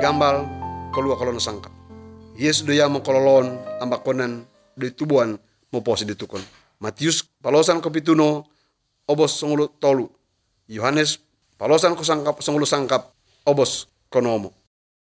gambal kalua kolon sangkap. Yesus doya mo kololon ambakonan do tubuan mo posi ditukon. Matius palosan ko pituno obos songulu tolu. Yohanes palosan ko sangkap songulu sangkap obos konomo.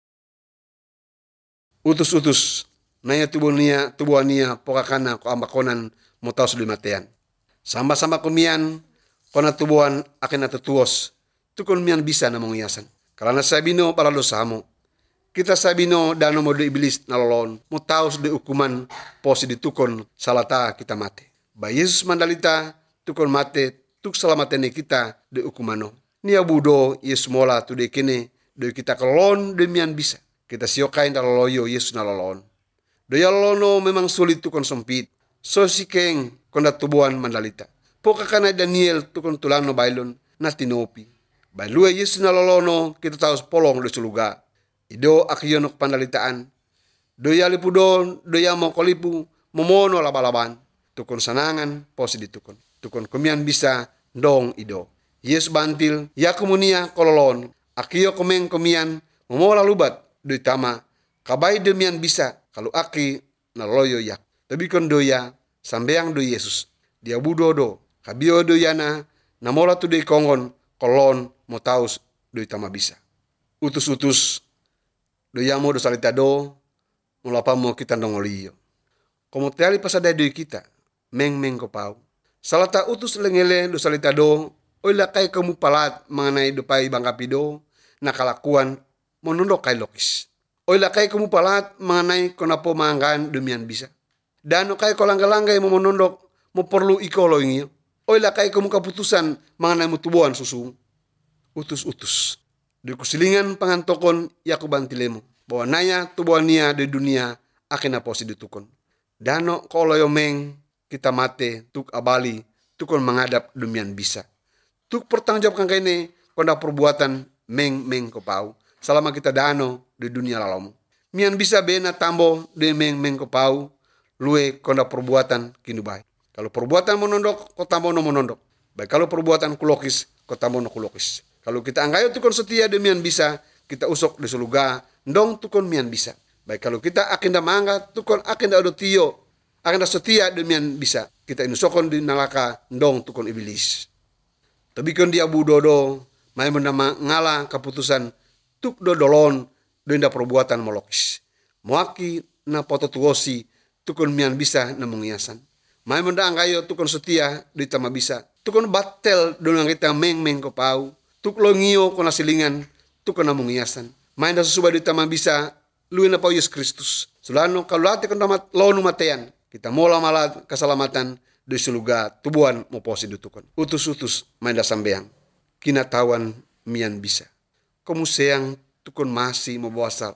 Utus-utus naya tubuania pokakana ko ambakonan mo taos limatean. Sama-sama kumian kona tubuan akin natutuos tukon mian bisa na manguyasan. Karena sabino palalo samo. Kita sabino dano mo do iblis nalolon mo taos do ukuman posi ditukon salata kita mate. Ba Yesus mandalita tukon mate tuk salamatene kita do ukumano. Nia budo Yesus mola tu de kene do kita kelon demian bisa. Kita siokain daloloyo Yesus nalolon. Do yalono memang sulit tukon sempit. So sikeng konda tubuan mandalita. Poka kana Daniel tukon tulano bailon na tinopi. Bailue Yesus nalolono kita taos polong do suluga. Ido akiyonok pandalitaan. Doya lipudon, doya mo kolipu, momono labalaban. Tukon sanangan, posi ditukon. Tukon kumian bisa, dong ido. Yesus bantil, ya kumunia kololon. Akiyo kumeng kumian, momola lubat, doy tama. Kabay demian bisa, kalau aki naloyo yak. Tapi kon doya, sambeang do Yesus. Dia budodo, kabiyo doyana, namola tu doy kongon, kolon, motaus, doy tama bisa. Utus-utus, doyamo do salita do, mulapa mo kita nongoliyo. Komo teali pasada do kita, meng ko pau. Salata utus lengele do salita do, oila kay kamu palat mengenai do pai bangkapido, nakalakuan monundok kay lokis. Oila kay kamu palat mengenai konapo manggan demian bisa. Dano kay kolangga-langga mo monundok, mo perlu ikolo ingiyo. Oila kay kamu kaputusan mengenai mutubuan susu. Utus-utus. Di kusilingan pangantokon yaku bantilemo. Bahwa naya tubuania di dunia akin na posi ditukon. Dano koloyo meng kita mate tuk abali tukon menghadap demian bisa. Tuk pertanggungjawab kang kene konda perbuatan meng ko pau. Selama kita dano di dunia lalamu. Mian bisa bena tambo di meng ko pau. Lue konda perbuatan kinubai. Kalau perbuatan monondok ko tambo no monondok. Baik kalau perbuatan kulokis ko tambo no kulokis. Kalau kita anggayo tukon setia demian bisa, kita usok di suluga, ndong tukon mian bisa. Baik kalau kita akinda mangga, tukon akinda odotiyo, akinda setia demian bisa. Kita inusokon di nalaka, ndong tukon iblis. Tapi kon dia budodo, may menama ngala keputusan, tuk dodolon, doinda perbuatan molokis. Muaki na pototuosi, tukon mian bisa na mengiasan. May menda anggayo tukon setia, di tama bisa. Tukon batel, donang kita meng ko pau. Tuk lo ngiyo ko nasilingan, tuk ko namungiasan. Main da susubay di tamang bisa, luwi na pa Yesus Kristus. Sulano, kalulati ko namat lonu matean. Kita mola malad kasalamatan, do suluga tubuan mo posi dutukon. Utus-utus, main da sambeang. Kinatawan mian bisa. Komuseyang tukon masih mo bawasal.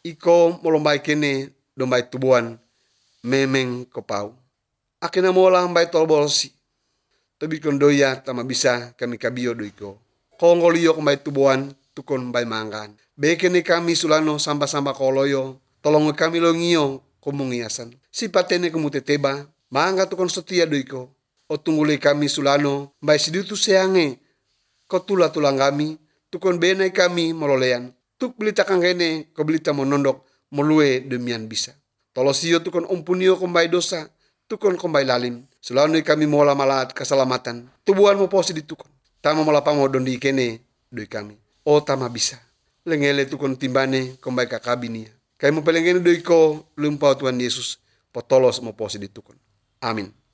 Iko molombay kene, dombay tubuan, memeng ko pau. Akin na mola mbay tolbolsi. Tabi kon doya, tama bisa kami kabiyo do iko. Kongoliyo kumbay tubuan, tukon bay manggan. Bekene kami sulano samba-samba koloyo, tolong kami longiyo kumungiasan. Sipatene kumuteteba, mangga tukon setia doiko. O tungguli kami sulano, bay sidutu seange, kotula-tulang kami, tukon benay kami mololean. Tuk belita kang kene, kebelita monondok, molue demian bisa. Tolosiyo tukon umpuniyo kumbay dosa, tukon kumbay lalim. Sulano kami mola malat keselamatan, tubuan mo posi ditukon. Tama malapa mo dondi kene doi kami. O tama bisa. Lengele tukon timbane kumbay kakabinia. Kaya mo pelengene doi ko lumpau Tuhan Yesus. Potolos mo posi ditukon. Amin.